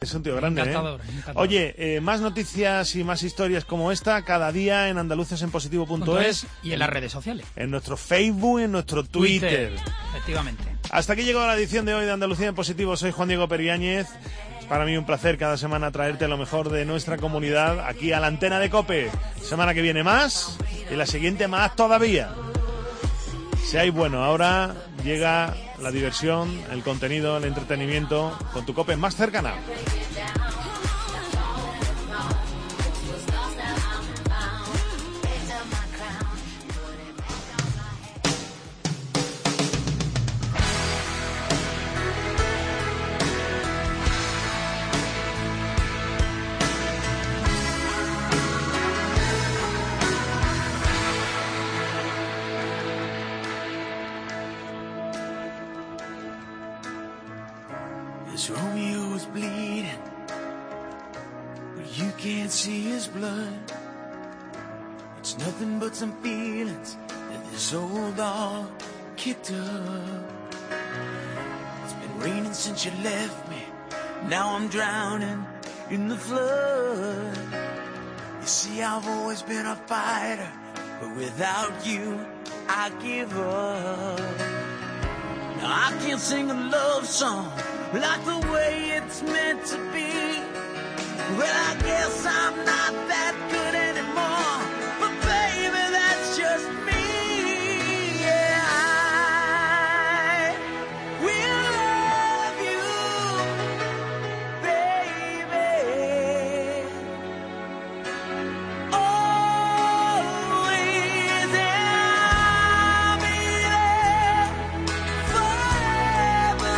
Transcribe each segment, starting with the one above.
es un tío grande, Encantador. Oye, más noticias y más historias como esta cada día en andalucesenpositivo.es y en las redes sociales. En nuestro Facebook, en nuestro Twitter. Efectivamente. Hasta aquí llegó la edición de hoy de Andalucía en Positivo. Soy Juan Diego Periáñez. Es para mí un placer cada semana traerte lo mejor de nuestra comunidad aquí a la antena de COPE. Semana que viene más y la siguiente más todavía. Seáis bueno, ahora llega la diversión, el contenido, el entretenimiento con tu COPE más cercana. Romeo was bleeding, but you can't see his blood. It's nothing but some feelings that this old dog kicked up. It's been raining since you left me, now I'm drowning in the flood. You see, I've always been a fighter, but without you, I give up. Now I can't sing a love song like the way it's meant to be. Well, I guess I'm not that good anymore, but baby, that's just me. Yeah, I will love you, baby, always, and I'll be there forever.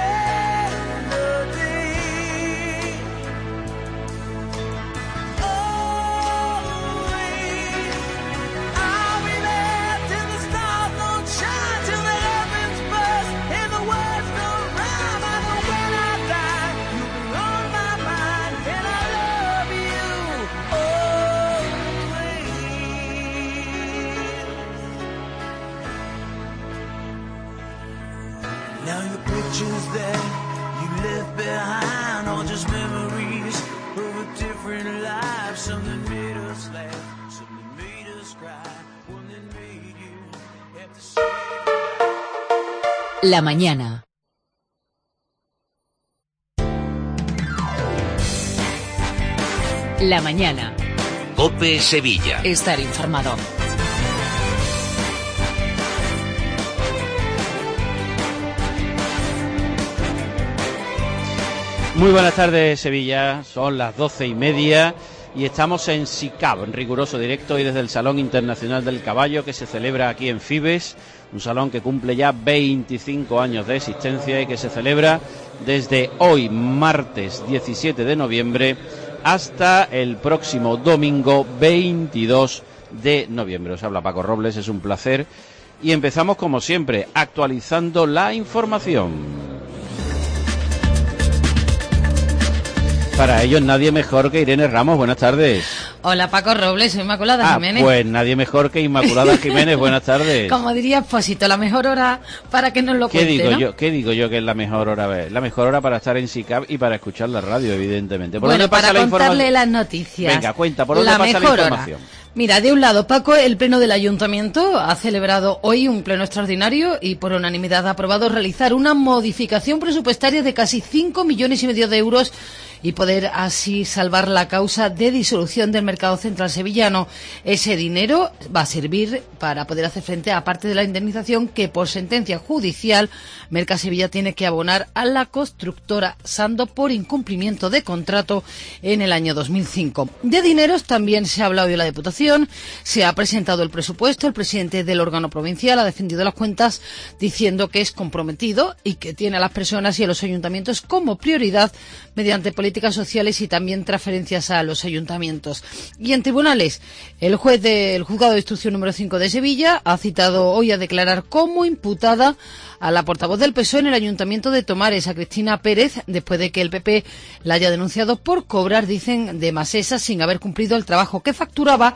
Now your pictures that you left behind are just memories of a different life. Something made us laugh, something made us cry, one that made you have to say. La mañana. La mañana. COPE Sevilla. Estar informado. Muy buenas tardes, Sevilla. Son las 12:30 y estamos en SICAB, en riguroso directo, y desde el Salón Internacional del Caballo, que se celebra aquí en Fibes, un salón que cumple ya 25 años de existencia y que se celebra desde hoy, martes 17 de noviembre, hasta el próximo domingo 22 de noviembre. Os habla Paco Robles, es un placer. Y empezamos, como siempre, actualizando la información. Para ello, nadie mejor que Irene Ramos. Buenas tardes. Hola, Paco Robles, soy Inmaculada Jiménez. Pues nadie mejor que Inmaculada Jiménez. Buenas tardes. Como diría Espósito, la mejor hora para que nos lo cuente, ¿Qué digo yo que es la mejor hora? La mejor hora para estar en SICAB y para escuchar la radio, evidentemente. Bueno, para contarle las noticias. Venga, cuenta, ¿por dónde pasa la información? Mira, de un lado, Paco, el Pleno del Ayuntamiento ha celebrado hoy un pleno extraordinario y por unanimidad ha aprobado realizar una modificación presupuestaria de casi 5,5 millones de euros y poder así salvar la causa de disolución del mercado central sevillano. Ese dinero va a servir para poder hacer frente a parte de la indemnización que por sentencia judicial Mercasevilla tiene que abonar a la constructora Sando por incumplimiento de contrato en el año 2005. De dineros también se ha hablado hoy en la Diputación, se ha presentado el presupuesto, el presidente del órgano provincial ha defendido las cuentas diciendo que es comprometido y que tiene a las personas y a los ayuntamientos como prioridad mediante políticas sociales y también transferencias a los ayuntamientos. Y en tribunales, el juez del Juzgado de Instrucción número 5 de Sevilla ha citado hoy a declarar como imputada a la portavoz del PSOE en el Ayuntamiento de Tomares, a Cristina Pérez, después de que el PP la haya denunciado por cobrar, dicen, de masesas sin haber cumplido el trabajo que facturaba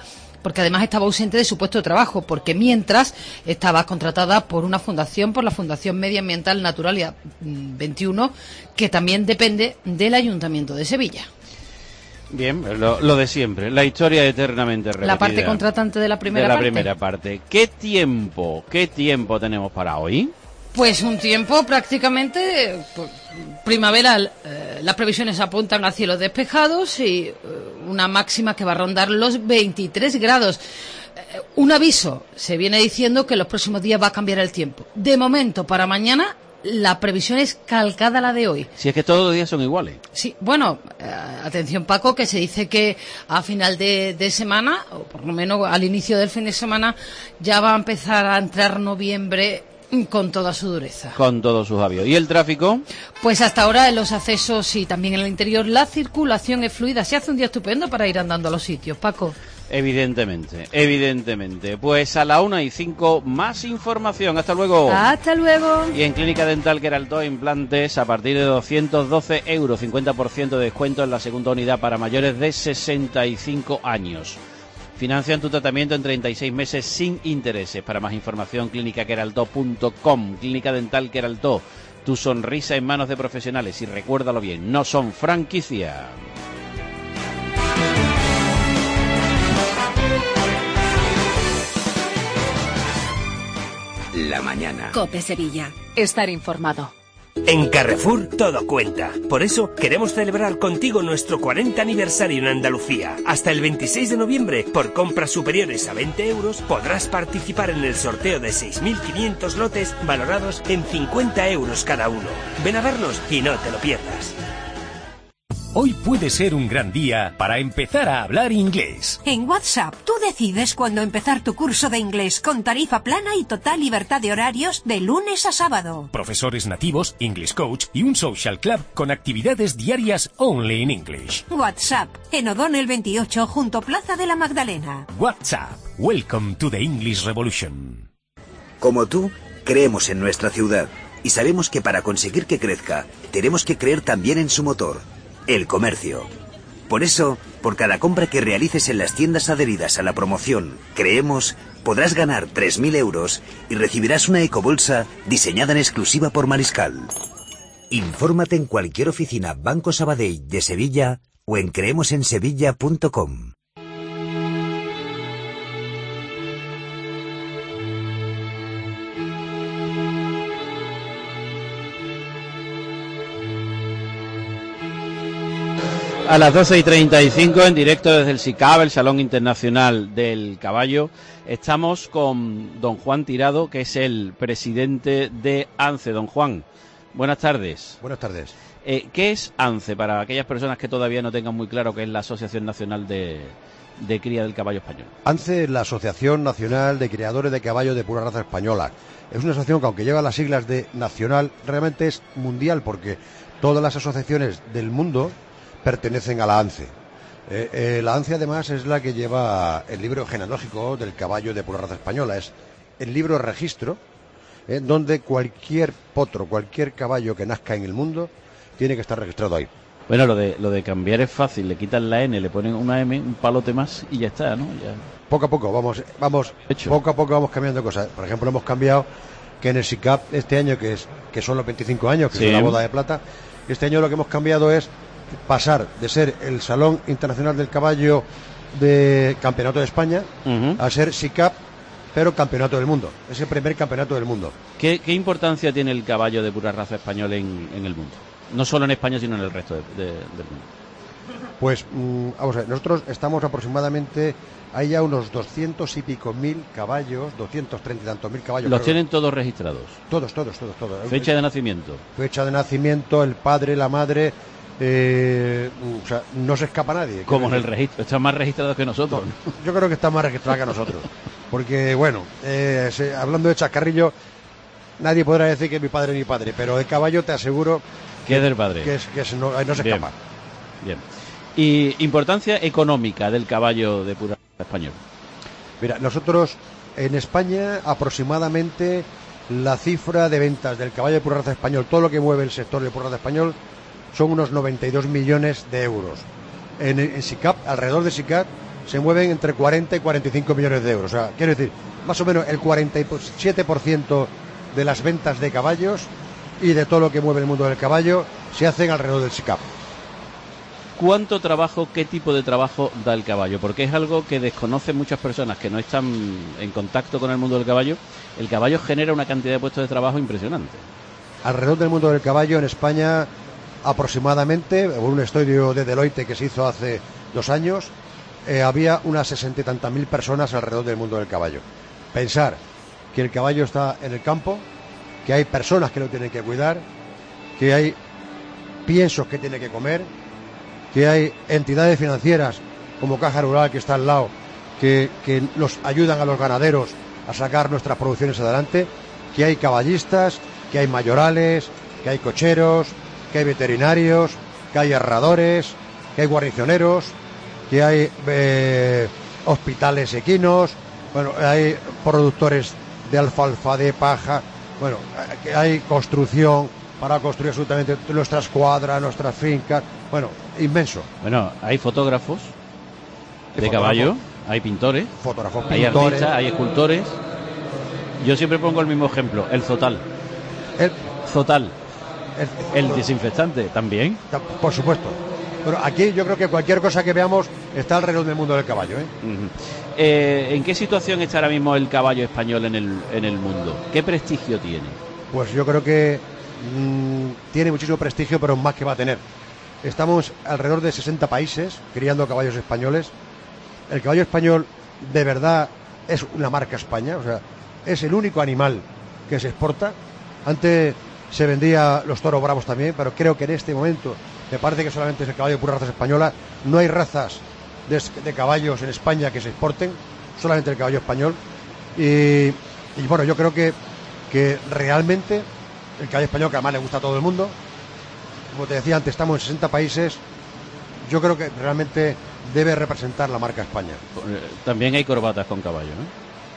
porque además estaba ausente de su puesto de trabajo, porque mientras estaba contratada por una fundación, por la Fundación Medioambiental Naturalia 21, que también depende del Ayuntamiento de Sevilla. Bien, lo de siempre, la historia eternamente repetida. La parte contratante de la primera parte. ¿Qué tiempo tenemos para hoy? Pues un tiempo prácticamente primaveral. Las previsiones apuntan a cielos despejados y una máxima que va a rondar los 23 grados. Un aviso, se viene diciendo que en los próximos días va a cambiar el tiempo. De momento, para mañana, la previsión es calcada a la de hoy. Si es que todos los días son iguales. Sí, bueno, atención Paco, que se dice que a final de semana, o por lo menos al inicio del fin de semana, ya va a empezar a entrar noviembre con toda su dureza. Con todos sus avios. ¿Y el tráfico? Pues hasta ahora en los accesos y también en el interior la circulación es fluida. Se hace un día estupendo para ir andando a los sitios, Paco. Evidentemente. Pues a la 1:05 más información. Hasta luego. Hasta luego. Y en Clínica Dental Queraltó, implantes a partir de 212 euros, 50% de descuento en la segunda unidad para mayores de 65 años. Financian tu tratamiento en 36 meses sin intereses. Para más información, clínicaqueraltó.com. Clínica Dental Queraltó, tu sonrisa en manos de profesionales. Y recuérdalo bien, no son franquicia. La mañana. COPE Sevilla. Estar informado. En Carrefour todo cuenta. Por eso queremos celebrar contigo nuestro 40 aniversario en Andalucía. Hasta el 26 de noviembre, por compras superiores a 20 euros, podrás participar en el sorteo de 6.500 lotes valorados en 50 euros cada uno. Ven a vernos y no te lo pierdas. Hoy puede ser un gran día para empezar a hablar inglés. En WhatsApp, tú decides cuándo empezar tu curso de inglés con tarifa plana y total libertad de horarios de lunes a sábado. Profesores nativos, English Coach y un social club con actividades diarias only in English. WhatsApp, en O'Donnell 28, junto Plaza de la Magdalena. WhatsApp, welcome to the English Revolution. Como tú, creemos en nuestra ciudad y sabemos que para conseguir que crezca, tenemos que creer también en su motor. El comercio. Por eso, por cada compra que realices en las tiendas adheridas a la promoción Creemos, podrás ganar 3.000 euros y recibirás una ecobolsa diseñada en exclusiva por Mariscal. Infórmate en cualquier oficina Banco Sabadell de Sevilla o en creemosensevilla.com. A las 12:35, en directo desde el SICAB, el Salón Internacional del Caballo, estamos con don Juan Tirado, que es el presidente de ANCE. Don Juan, buenas tardes. Buenas tardes. ¿Qué es ANCE, para aquellas personas que todavía no tengan muy claro qué es la Asociación Nacional de Cría del Caballo Español? ANCE es la Asociación Nacional de Criadores de Caballos de Pura Raza Española. Es una asociación que, aunque lleva las siglas de nacional, realmente es mundial, porque todas las asociaciones del mundo pertenecen a la ANCE. La ANCE, además, es la que lleva el libro genealógico del caballo de pura raza española. Es el libro registro, donde cualquier potro, cualquier caballo que nazca en el mundo, tiene que estar registrado ahí. Bueno, lo de cambiar es fácil. Le quitan la N, le ponen una M, un palote más y ya está, ¿no? Ya. Poco a poco, poco a poco vamos cambiando cosas. Por ejemplo, hemos cambiado que en el SICAP este año, que son los 25 años, que sí, es la boda de plata, este año lo que hemos cambiado es pasar de ser el Salón Internacional del Caballo de Campeonato de España a ser SICAP, pero Campeonato del Mundo. Es el primer campeonato del mundo. ¿Qué importancia tiene el caballo de pura raza español en el mundo? No solo en España, sino en el resto del mundo. Pues, vamos a ver, nosotros estamos aproximadamente, hay ya unos 200 y pico mil caballos, 230 y tantos mil caballos. ¿Los tienen todos registrados? Todos. ¿Fecha de nacimiento? Fecha de nacimiento, el padre, la madre. O sea, no se escapa nadie. Como en el registro, están más registrados que nosotros. No, yo creo que están más registrados que nosotros. Porque, bueno, hablando de chascarrillo, nadie podrá decir que mi padre es mi padre, pero el caballo te aseguro que es del padre. Que no se escapa. Bien. ¿Y importancia económica del caballo de pura español? Mira, nosotros en España aproximadamente la cifra de ventas del caballo de pura raza español, todo lo que mueve el sector de pura raza español, son unos 92 millones de euros. En SICAP, alrededor de SICAP, se mueven entre 40 y 45 millones de euros. O sea, quiero decir, más o menos el 47% de las ventas de caballos y de todo lo que mueve el mundo del caballo se hacen alrededor del SICAP. ¿Cuánto trabajo, qué tipo de trabajo da el caballo? Porque es algo que desconocen muchas personas que no están en contacto con el mundo del caballo. El caballo genera una cantidad de puestos de trabajo impresionante. Alrededor del mundo del caballo en España, aproximadamente, por un estudio de Deloitte que se hizo hace 2 años, había unas 60 y tantas mil personas alrededor del mundo del caballo. Pensar que el caballo está en el campo, que hay personas que lo tienen que cuidar, que hay piensos que tiene que comer, que hay entidades financieras como Caja Rural que está al lado, que nos ayudan a los ganaderos a sacar nuestras producciones adelante, que hay caballistas, que hay mayorales, que hay cocheros, que hay veterinarios, que hay herradores, que hay guarnicioneros, que hay hospitales equinos, bueno, hay productores de alfalfa, de paja, bueno, que hay construcción para construir absolutamente nuestras cuadras, nuestras fincas, bueno, inmenso. Bueno, hay fotógrafos de caballo, hay pintores, fotógrafos, hay pintores, artistas, hay escultores. Yo siempre pongo el mismo ejemplo, el zotal. El desinfectante también. Por supuesto. Pero aquí yo creo que cualquier cosa que veamos está alrededor del mundo del caballo, ¿eh? ¿En qué situación está ahora mismo el caballo español en el mundo? ¿Qué prestigio tiene? Pues yo creo que tiene muchísimo prestigio, pero más que va a tener. Estamos alrededor de 60 países criando caballos españoles. El caballo español de verdad es una marca España, o sea, es el único animal que se exporta. Antes se vendía los toros bravos también, pero creo que en este momento me parece que solamente es el caballo de pura raza española. No hay razas de caballos en España que se exporten, solamente el caballo español. Y bueno, yo creo que realmente el caballo español, que además le gusta a todo el mundo, como te decía antes, estamos en 60 países, yo creo que realmente debe representar la marca España. También hay corbatas con caballo, ¿no?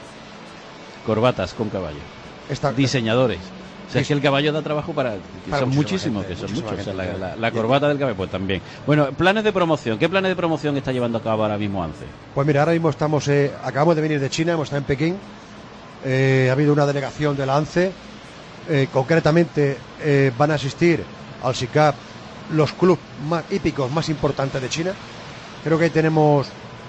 Corbatas con caballo. Diseñadores. O sea, es que el caballo da trabajo para son muchísimos, gente, que son muchos. Gente, o sea, la corbata del caballo, pues también. Bueno, planes de promoción. ¿Qué planes de promoción está llevando a cabo ahora mismo ANCE? Pues mira, ahora mismo acabamos de venir de China, hemos estado en Pekín. Ha habido una delegación de la ANCE. Concretamente van a asistir al SICAP los clubes más hípicos más importantes de China. Creo que ahí tenemos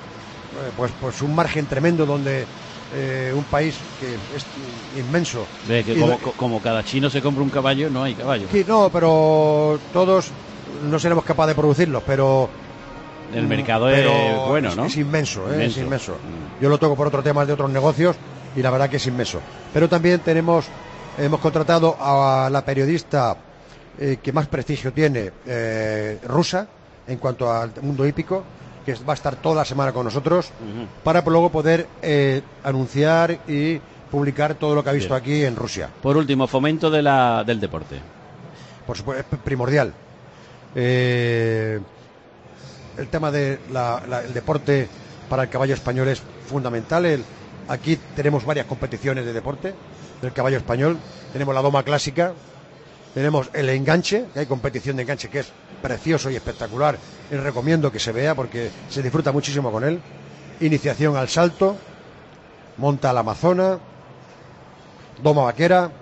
pues un margen tremendo donde un país que es inmenso. Como cada chino se compra un caballo, no hay caballo. Sí, no, pero todos no seremos capaces de producirlos, pero el mercado es bueno, ¿no? Es inmenso, es inmenso. Yo lo toco por otros temas de otros negocios y la verdad que es inmenso. Pero también hemos contratado a la periodista que más prestigio tiene, rusa, en cuanto al mundo hípico, que va a estar toda la semana con nosotros, para luego poder anunciar y publicar todo lo que ha visto aquí en Rusia. Por último, fomento del deporte. Por supuesto, es primordial. El tema del deporte para el caballo español es fundamental. Aquí tenemos varias competiciones de deporte del caballo español. Tenemos la doma clásica, tenemos el enganche, que hay competición de enganche que es precioso y espectacular. Les recomiendo que se vea porque se disfruta muchísimo con él. Iniciación al salto, monta a la amazona, doma vaquera,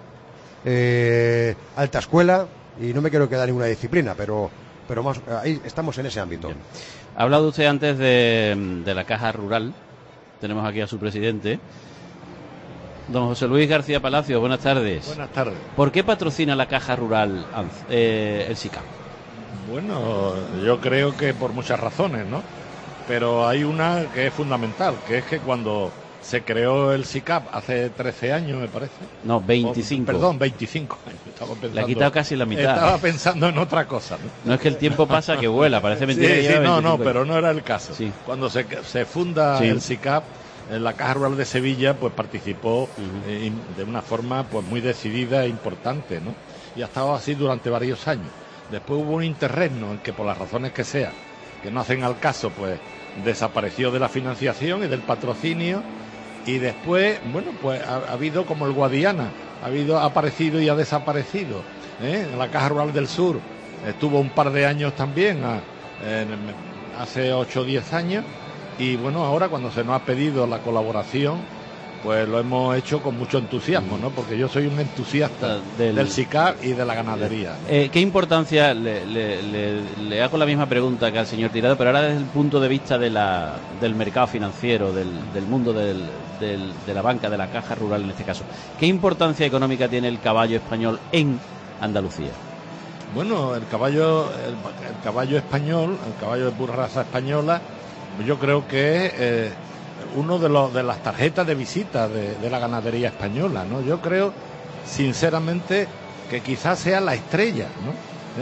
alta escuela, y no me quiero quedar ninguna disciplina, pero más ahí estamos en ese ámbito. Bien. Ha hablado usted antes de la Caja Rural. Tenemos aquí a su presidente, don José Luis García Palacios. Buenas tardes. Buenas tardes. ¿Por qué patrocina la Caja Rural el SICAP? Bueno, yo creo que por muchas razones, ¿no? Pero hay una que es fundamental, que es que cuando se creó el SICAP hace 13 años, me parece. No, 25. Perdón, 25 años. Estaba pensando, le ha quitado casi la mitad. Estaba pensando en otra cosa, ¿no? No es que el tiempo pasa que vuela, parece mentira. Sí, no, pero no era el caso. Sí. Cuando se funda el SICAP, en la Caja Rural de Sevilla, pues participó de una forma pues muy decidida e importante, ¿no? Y ha estado así durante varios años. Después hubo un interregno en que, por las razones que sea, que no hacen al caso, pues desapareció de la financiación y del patrocinio. Y después, bueno, pues ha habido como el Guadiana, ha aparecido y ha desaparecido. En la Caja Rural del Sur estuvo un par de años también, hace 8 o 10 años, Y bueno, ahora cuando se nos ha pedido la colaboración, pues lo hemos hecho con mucho entusiasmo, ¿no? Porque yo soy un entusiasta del SICAP y de la ganadería. ¿Qué importancia, le hago la misma pregunta que al señor Tirado, pero ahora desde el punto de vista del mercado financiero, del mundo de la banca, de la caja rural en este caso, ¿qué importancia económica tiene el caballo español en Andalucía? Bueno, el caballo español, el caballo de pura raza española, yo creo que es uno de las tarjetas de visita de la ganadería española, ¿no? Yo creo, sinceramente, que quizás sea la estrella, ¿no?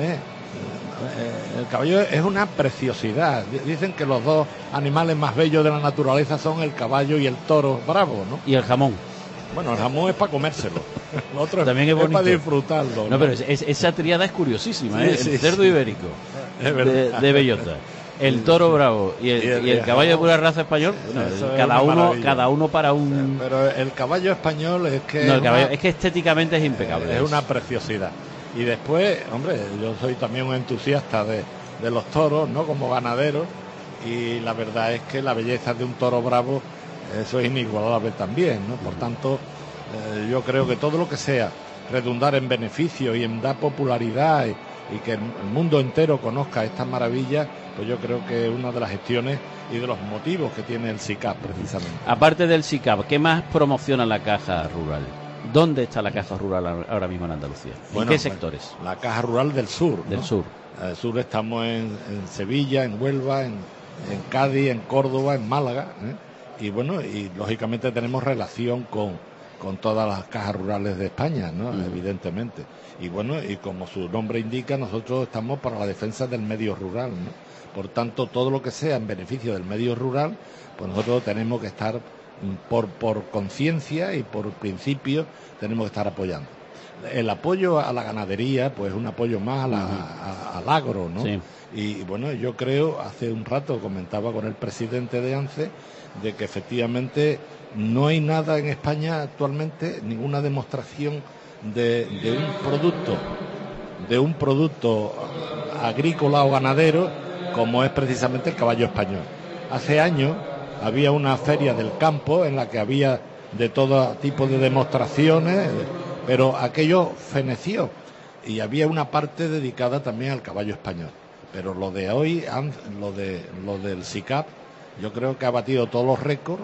El caballo es una preciosidad. Dicen que los dos animales más bellos de la naturaleza son el caballo y el toro bravo, ¿no? Y el jamón. Bueno, el jamón es para comérselo. Lo otro también es para disfrutarlo. No, pero esa triada es curiosísima, ¿eh? Sí, el cerdo ibérico de bellota, el toro bravo y el caballo de pura raza español. Bueno, cada uno para un. Pero el caballo español es que. No, es que estéticamente es impecable. Es una preciosidad. Y después, hombre, yo soy también un entusiasta de los toros, ¿no? Como ganadero. Y la verdad es que la belleza de un toro bravo, eso es inigualable también, ¿no? Por tanto, yo creo que todo lo que sea redundar en beneficio y en dar popularidad y que el mundo entero conozca estas maravillas, pues yo creo que es una de las gestiones y de los motivos que tiene el SICAP, precisamente. Aparte del SICAP, ¿qué más promociona la Caja Rural? ¿Dónde está la Caja Rural ahora mismo en Andalucía? ¿En qué sectores? La Caja Rural del Sur. Del sur. Del sur estamos en Sevilla, en Huelva, en Cádiz, en Córdoba, en Málaga, y bueno, y lógicamente tenemos relación con todas las cajas rurales de España, ¿no? Evidentemente. Y bueno, y como su nombre indica, nosotros estamos para la defensa del medio rural, ¿no? Por tanto, todo lo que sea en beneficio del medio rural, pues nosotros tenemos que estar por conciencia y por principio tenemos que estar apoyando. El apoyo a la ganadería, pues un apoyo más al agro, ¿no? Sí. Y bueno, yo creo, hace un rato comentaba con el presidente de ANCE, de que efectivamente no hay nada en España actualmente, ninguna demostración de un producto agrícola o ganadero como es precisamente el caballo español. Hace años había una feria del campo en la que había de todo tipo de demostraciones, pero aquello feneció y había una parte dedicada también al caballo español. Pero lo de hoy, lo del SICAP, yo creo que ha batido todos los récords,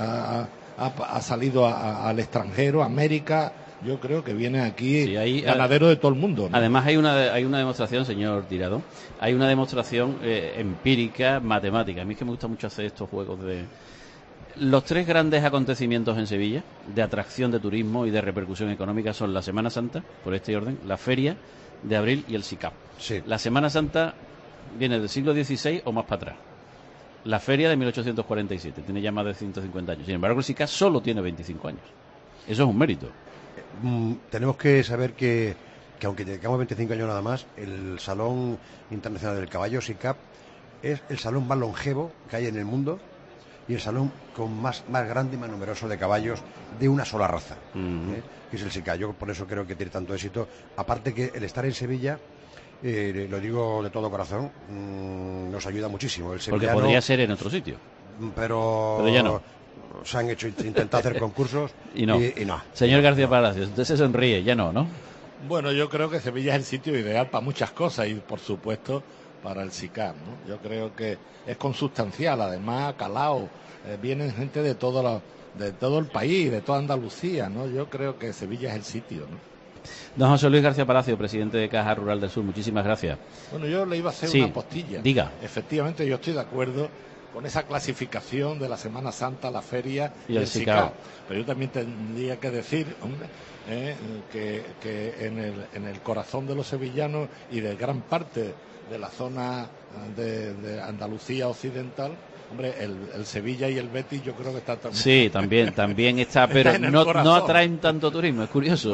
ha salido al extranjero, a América. Yo creo que viene aquí ganadero de todo el mundo, ¿no? Además hay una demostración, señor Tirado, hay una demostración empírica, matemática. A mí es que me gusta mucho hacer estos juegos de... Los tres grandes acontecimientos en Sevilla, de atracción de turismo y de repercusión económica, son la Semana Santa, por este orden, la Feria de Abril y el SICAP. Sí. La Semana Santa viene del siglo XVI o más para atrás. La Feria de 1847, tiene ya más de 150 años. Sin embargo, el SICAP solo tiene 25 años. Eso es un mérito. Tenemos que saber que aunque tengamos 25 años nada más, el Salón Internacional del Caballo, SICAP, es el salón más longevo que hay en el mundo y el salón con más grande y más numeroso de caballos de una sola raza, que es el SICAP. Yo por eso creo que tiene tanto éxito. Aparte que el estar en Sevilla, lo digo de todo corazón, nos ayuda muchísimo. Porque podría ser en otro sitio. Pero ya no. Se han intentado hacer concursos y no. Señor García Palacios, usted se sonríe, ya no, ¿no? Bueno, yo creo que Sevilla es el sitio ideal para muchas cosas y, por supuesto, para el SICAP, ¿no? Yo creo que es consustancial, además, calao, vienen gente de todo el país, de toda Andalucía, ¿no? Yo creo que Sevilla es el sitio, ¿no? Don José Luis García Palacio, presidente de Caja Rural del Sur, muchísimas gracias. Bueno, yo le iba a hacer una postilla. Diga. Efectivamente, yo estoy de acuerdo con esa clasificación de la Semana Santa, la feria y el SICAP. Pero yo también tendría que decir, hombre, que en el corazón de los sevillanos y de gran parte de la zona de Andalucía occidental, hombre, el Sevilla y el Betis yo creo que está también. Sí, también está, pero no atraen tanto turismo, es curioso.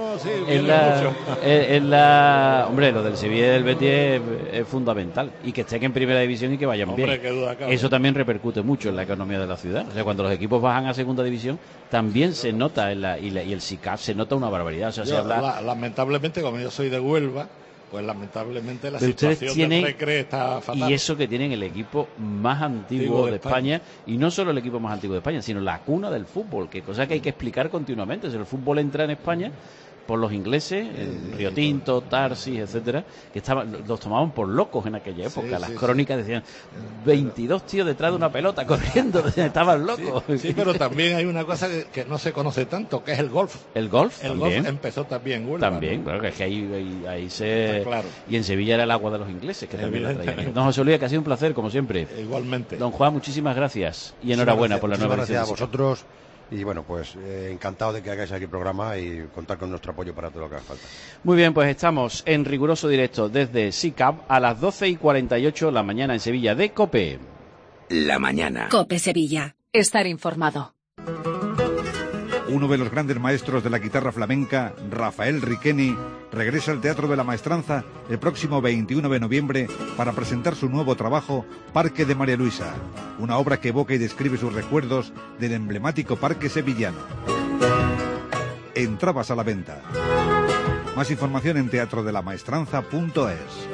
Hombre, lo del Sevilla y del Betis es fundamental, y que estén en primera división y que vayan bien. Qué duda cabe. Eso también repercute mucho en la economía de la ciudad. O sea, cuando los equipos bajan a segunda división, también se nota y el SICAP se nota una barbaridad. O sea, lamentablemente, como yo soy de Huelva, Pues lamentablemente la Pero situación tienen, del Recre está fatal. Y eso que tienen el equipo más antiguo de España, y no solo el equipo más antiguo de España, sino la cuna del fútbol, que cosa que hay que explicar continuamente. Si el fútbol entra en España por los ingleses, Río Tinto, Tarsis, etcétera, que los tomaban por locos en aquella época. Las crónicas decían 22 tíos detrás de una pelota corriendo, estaban locos. Sí, pero también hay una cosa que no se conoce tanto, que es el golf. El golf empezó también en Huelva. También, claro, que es que ahí se... Claro. Y en Sevilla era el agua de los ingleses, que también lo traían. Don José Luis, que ha sido un placer, como siempre. Igualmente. Don Juan, muchísimas gracias y enhorabuena por la nueva edición. Gracias a vosotros. Y bueno, pues encantado de que hagáis aquí el programa y contar con nuestro apoyo para todo lo que haga falta. Muy bien, pues estamos en riguroso directo desde SICAP a las 12:48 la mañana en Sevilla de COPE. La mañana. COPE Sevilla. Estar informado. Uno de los grandes maestros de la guitarra flamenca, Rafael Riqueni, regresa al Teatro de la Maestranza el próximo 21 de noviembre para presentar su nuevo trabajo, Parque de María Luisa, una obra que evoca y describe sus recuerdos del emblemático parque sevillano. Entradas a la venta. Más información en teatrodela-maestranza.es.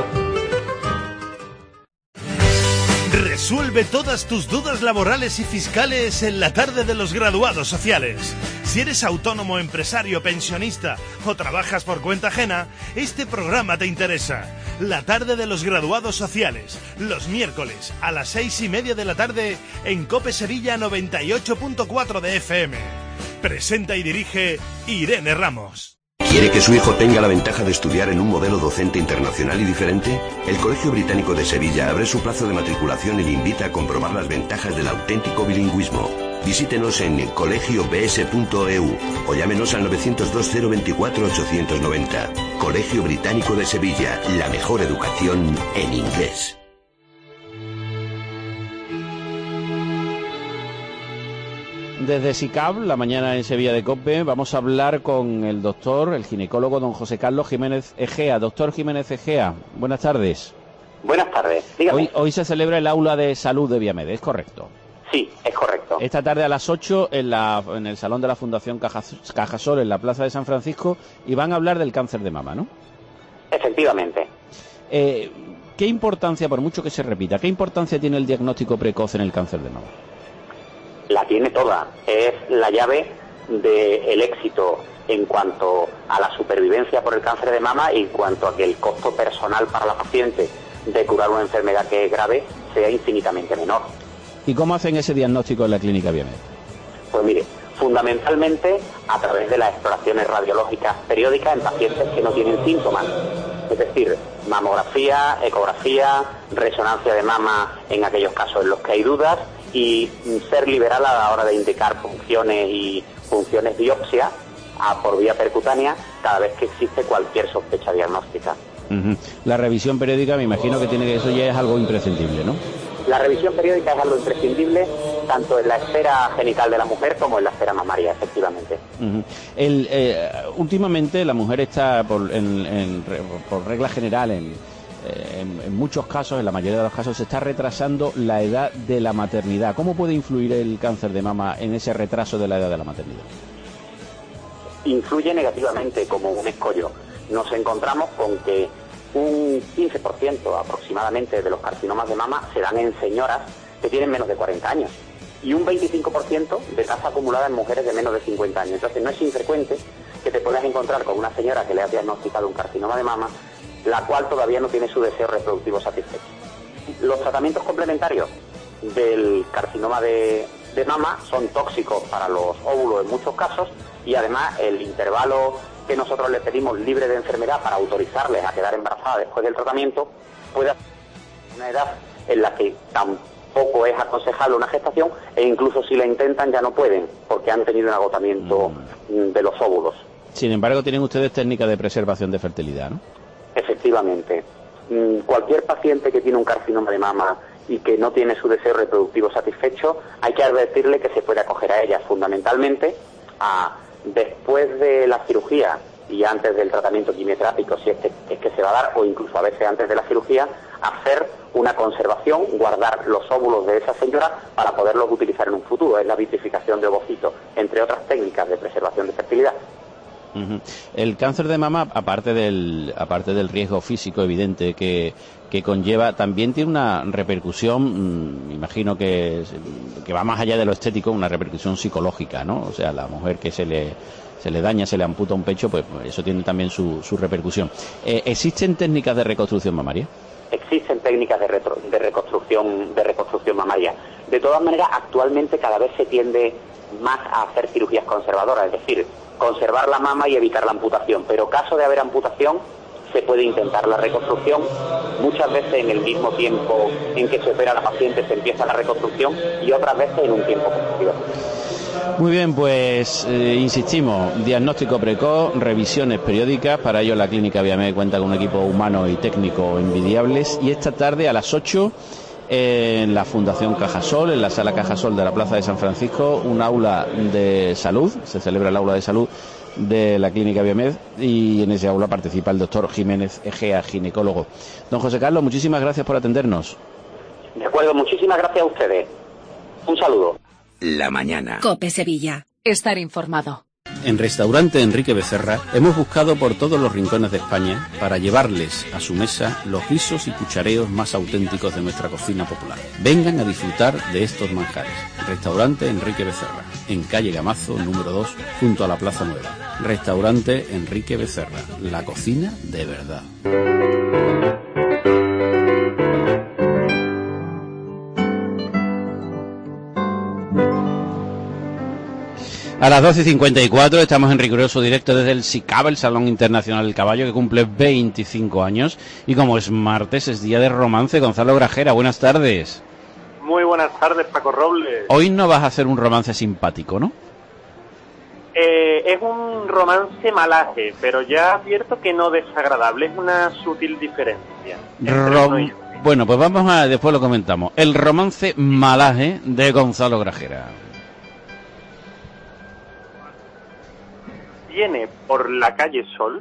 Resuelve todas tus dudas laborales y fiscales en la tarde de los graduados sociales. Si eres autónomo, empresario, pensionista o trabajas por cuenta ajena, este programa te interesa. La tarde de los graduados sociales, los miércoles a las 6:30 de la tarde en COPE Sevilla 98.4 de FM. Presenta y dirige Irene Ramos. ¿Quiere que su hijo tenga la ventaja de estudiar en un modelo docente internacional y diferente? El Colegio Británico de Sevilla abre su plazo de matriculación y le invita a comprobar las ventajas del auténtico bilingüismo. Visítenos en colegiobs.eu o llámenos al 902 024 890. Colegio Británico de Sevilla, la mejor educación en inglés. Desde SICAB, la mañana en Sevilla de COPE, vamos a hablar con el doctor, el ginecólogo don José Carlos Jiménez Egea. Doctor Jiménez Egea, buenas tardes. Buenas tardes, dígame. Hoy se celebra el aula de salud de Viamed, ¿es correcto? Sí, es correcto. Esta tarde a las 8 en el salón de la Fundación Cajasol, en la Plaza de San Francisco, y van a hablar del cáncer de mama, ¿no? Efectivamente. ¿Qué importancia, por mucho que se repita, qué importancia tiene el diagnóstico precoz en el cáncer de mama? La tiene toda. Es la llave del éxito en cuanto a la supervivencia por el cáncer de mama y en cuanto a que el costo personal para la paciente de curar una enfermedad que es grave sea infinitamente menor. ¿Y cómo hacen ese diagnóstico en la clínica Viamed? Pues mire, fundamentalmente a través de las exploraciones radiológicas periódicas en pacientes que no tienen síntomas. Es decir, mamografía, ecografía, resonancia de mama en aquellos casos en los que hay dudas y ser liberal a la hora de indicar funciones biopsia por vía percutánea cada vez que existe cualquier sospecha diagnóstica. La revisión periódica, me imagino que eso ya es algo imprescindible, ¿no? La revisión periódica es algo imprescindible tanto en la esfera genital de la mujer como en la esfera mamaria, efectivamente. Últimamente la mujer está, por regla general, en muchos casos, en la mayoría de los casos, se está retrasando la edad de la maternidad. ¿Cómo puede influir el cáncer de mama en ese retraso de la edad de la maternidad? Influye negativamente como un escollo. Nos encontramos con que un 15% aproximadamente de los carcinomas de mama se dan en señoras que tienen menos de 40 años y un 25% de tasa acumulada en mujeres de menos de 50 años. Entonces no es infrecuente que te puedas encontrar con una señora que le ha diagnosticado un carcinoma de mama, la cual todavía no tiene su deseo reproductivo satisfecho. Los tratamientos complementarios del carcinoma de mama son tóxicos para los óvulos en muchos casos y además el intervalo que nosotros les pedimos libre de enfermedad para autorizarles a quedar embarazadas después del tratamiento puede ser una edad en la que tampoco es aconsejable una gestación e incluso si la intentan ya no pueden porque han tenido un agotamiento de los óvulos. Sin embargo, tienen ustedes técnicas de preservación de fertilidad, ¿no? Efectivamente. Cualquier paciente que tiene un carcinoma de mama y que no tiene su deseo reproductivo satisfecho, hay que advertirle que se puede acoger a ellas fundamentalmente después de la cirugía y antes del tratamiento quimioterápico, si es que se va a dar, o incluso a veces antes de la cirugía, hacer una conservación, guardar los óvulos de esa señora para poderlos utilizar en un futuro. Es la vitrificación de ovocitos, entre otras técnicas de preservación de fertilidad. El cáncer de mama, aparte del riesgo físico evidente que conlleva, también tiene una repercusión, imagino que va más allá de lo estético, una repercusión psicológica, ¿no? O sea, la mujer que se le daña, se le amputa un pecho, pues eso tiene también su repercusión. ¿Existen técnicas de reconstrucción mamaria? Existen técnicas de reconstrucción mamaria. De todas maneras, actualmente cada vez se tiende más a hacer cirugías conservadoras, es decir, conservar la mama y evitar la amputación. Pero caso de haber amputación, se puede intentar la reconstrucción. Muchas veces en el mismo tiempo en que se opera a la paciente se empieza la reconstrucción y otras veces en un tiempo posterior. Muy bien, pues insistimos, diagnóstico precoz, revisiones periódicas, para ello la Clínica Viamed cuenta con un equipo humano y técnico envidiables, y esta tarde a las 8 en la Fundación Cajasol, en la Sala Cajasol de la Plaza de San Francisco, un aula de salud, se celebra el aula de salud de la Clínica Viamed, y en ese aula participa el doctor Jiménez Egea, ginecólogo. Don José Carlos, muchísimas gracias por atendernos. De acuerdo, muchísimas gracias a ustedes. Un saludo. La mañana. COPE Sevilla. Estar informado. En Restaurante Enrique Becerra hemos buscado por todos los rincones de España para llevarles a su mesa los guisos y cuchareos más auténticos de nuestra cocina popular. Vengan a disfrutar de estos manjares. Restaurante Enrique Becerra, en calle Gamazo, número 2, junto a la Plaza Nueva. Restaurante Enrique Becerra, la cocina de verdad. A las 12:54 estamos en riguroso directo desde el SICAB, el Salón Internacional del Caballo, que cumple 25 años. Y como es martes, es día de romance. Gonzalo Grajera, buenas tardes. Muy buenas tardes, Paco Robles. Hoy no vas a hacer un romance simpático, ¿no? Es un romance malaje, pero ya advierto que no desagradable. Es una sutil diferencia. Bueno, pues después lo comentamos. El romance malaje de Gonzalo Grajera. Viene por la calle Sol,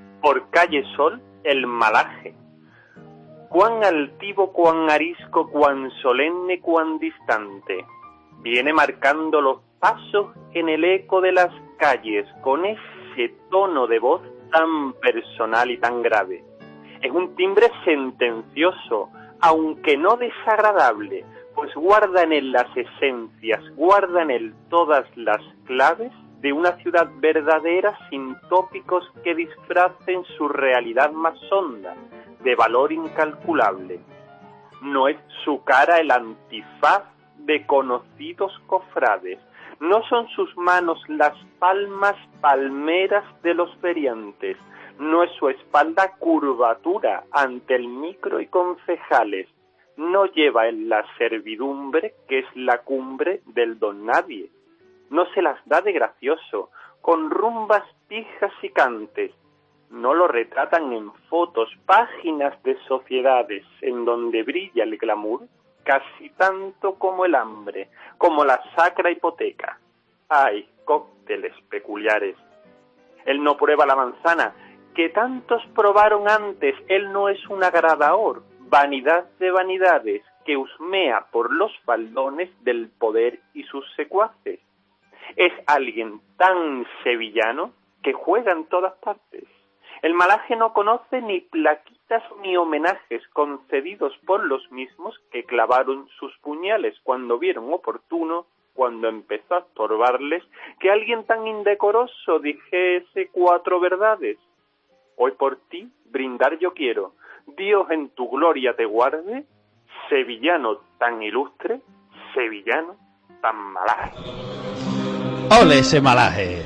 el malaje. Cuán altivo, cuán arisco, cuán solemne, cuán distante. Viene marcando los pasos en el eco de las calles, con ese tono de voz tan personal y tan grave. Es un timbre sentencioso, aunque no desagradable, pues guarda en él las esencias, guarda en él todas las claves de una ciudad verdadera, sin tópicos que disfracen su realidad más honda, de valor incalculable. No es su cara el antifaz de conocidos cofrades, no son sus manos las palmas palmeras de los feriantes, no es su espalda curvatura ante el micro y concejales, no lleva en la servidumbre que es la cumbre del don nadie. No se las da de gracioso, con rumbas pijas y cantes. No lo retratan en fotos, páginas de sociedades en donde brilla el glamour, casi tanto como el hambre, como la sacra hipoteca. Hay cócteles peculiares. Él no prueba la manzana, que tantos probaron antes. Él no es un agradador, vanidad de vanidades, que husmea por los faldones del poder y sus secuaces. Es alguien tan sevillano que juega en todas partes. El malaje no conoce ni plaquitas ni homenajes concedidos por los mismos que clavaron sus puñales cuando vieron oportuno, cuando empezó a estorbarles, que alguien tan indecoroso dijese 4 verdades. Hoy por ti brindar yo quiero, Dios en tu gloria te guarde, sevillano tan ilustre, sevillano tan malaje. ¡Ole ese malaje!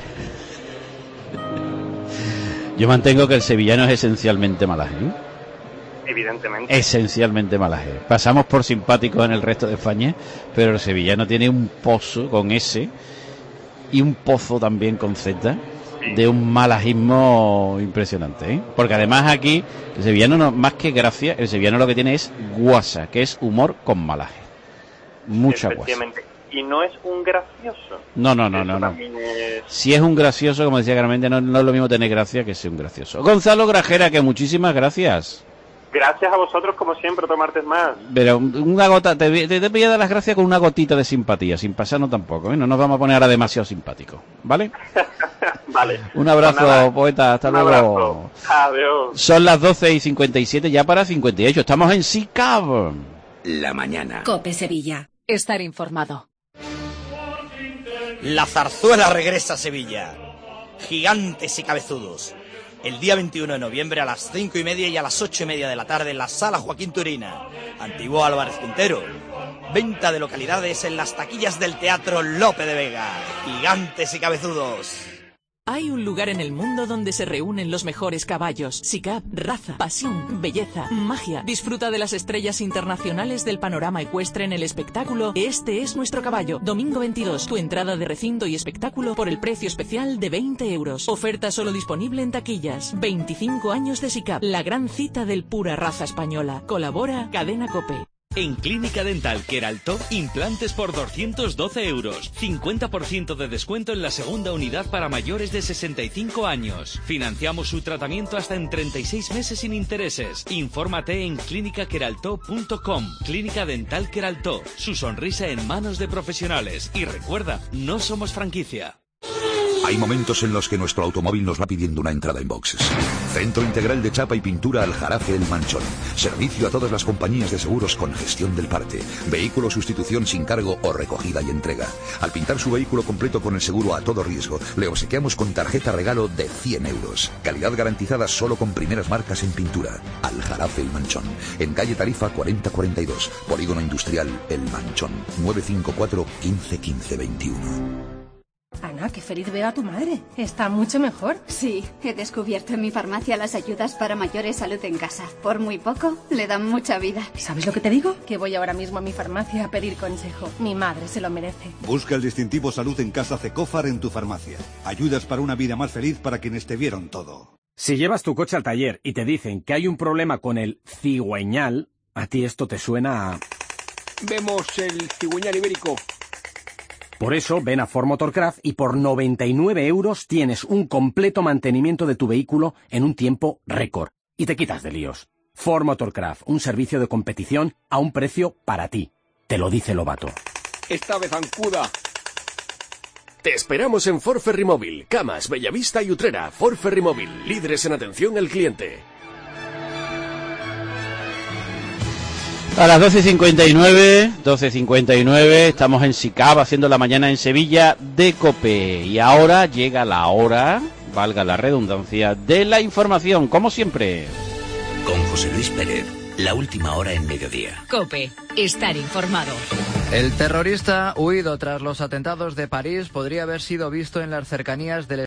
Yo mantengo que el sevillano es esencialmente malaje, ¿eh? Evidentemente. Esencialmente malaje. Pasamos por simpáticos en el resto de España, pero el sevillano tiene un pozo con S y un pozo también con Z, de un malajismo impresionante, ¿eh? Porque además aquí el sevillano, no, más que gracia, el sevillano lo que tiene es guasa, que es humor con malaje. Mucha guasa. Y no es un gracioso. No. Si es un gracioso, como decía claramente, no es lo mismo tener gracia que ser un gracioso. Gonzalo Grajera, que muchísimas gracias. Gracias a vosotros, como siempre, otro martes más. Pero una gota, te voy a dar las gracias con una gotita de simpatía, sin pasarnos tampoco, ¿eh? No nos vamos a poner ahora demasiado simpáticos, ¿vale? Vale. Un abrazo, pues poeta, hasta luego. Abrazo. Adiós. Son las 12:57, ya para 58, estamos en SICAB. La mañana. COPE Sevilla. Estar informado. La zarzuela regresa a Sevilla. Gigantes y cabezudos. El día 21 de noviembre a las 5:30 y a las 8:30 de la tarde en la Sala Joaquín Turina. Antiguo Álvarez Quintero. Venta de localidades en las taquillas del Teatro Lope de Vega. Gigantes y cabezudos. Hay un lugar en el mundo donde se reúnen los mejores caballos. SICAB, raza, pasión, belleza, magia. Disfruta de las estrellas internacionales del panorama ecuestre en el espectáculo Este es nuestro caballo. Domingo 22, tu entrada de recinto y espectáculo por el precio especial de 20 euros. Oferta solo disponible en taquillas. 25 años de SICAB, la gran cita del pura raza española. Colabora Cadena COPE. En Clínica Dental Queraltó, implantes por 212 euros. 50% de descuento en la segunda unidad para mayores de 65 años. Financiamos su tratamiento hasta en 36 meses sin intereses. Infórmate en clinicaqueraltó.com. Clínica Dental Queraltó. Su sonrisa en manos de profesionales. Y recuerda, no somos franquicia. Hay momentos en los que nuestro automóvil nos va pidiendo una entrada en boxes. Centro Integral de Chapa y Pintura Aljarafe El Manchón. Servicio a todas las compañías de seguros con gestión del parte. Vehículo sustitución sin cargo o recogida y entrega. Al pintar su vehículo completo con el seguro a todo riesgo, le obsequiamos con tarjeta regalo de 100 euros. Calidad garantizada solo con primeras marcas en pintura. Aljarafe El Manchón. En calle Tarifa 4042. Polígono Industrial El Manchón. 954 15 15 21. Ana, qué feliz veo a tu madre. Está mucho mejor. Sí, he descubierto en mi farmacia las ayudas para mayores salud en casa. Por muy poco, le dan mucha vida. ¿Sabes lo que te digo? Que voy ahora mismo a mi farmacia a pedir consejo. Mi madre se lo merece. Busca el distintivo Salud en Casa Cecofar en tu farmacia. Ayudas para una vida más feliz para quienes te vieron todo. Si llevas tu coche al taller y te dicen que hay un problema con el cigüeñal, a ti esto te suena a... Vemos el cigüeñal ibérico. Por eso, ven a Ford Motorcraft y por 99 euros tienes un completo mantenimiento de tu vehículo en un tiempo récord. Y te quitas de líos. Ford Motorcraft, un servicio de competición a un precio para ti. Te lo dice Lobato. Esta vez zancuda. Te esperamos en Ford Ferrymóvil, Camas, Bellavista y Utrera. Ford Ferrymóvil, líderes en atención al cliente. A las 12:59, estamos en SICAB haciendo la mañana en Sevilla de COPE. Y ahora llega la hora, valga la redundancia, de la información, como siempre. Con José Luis Pérez, la última hora en mediodía. COPE, estar informado. El terrorista, huido tras los atentados de París, podría haber sido visto en las cercanías del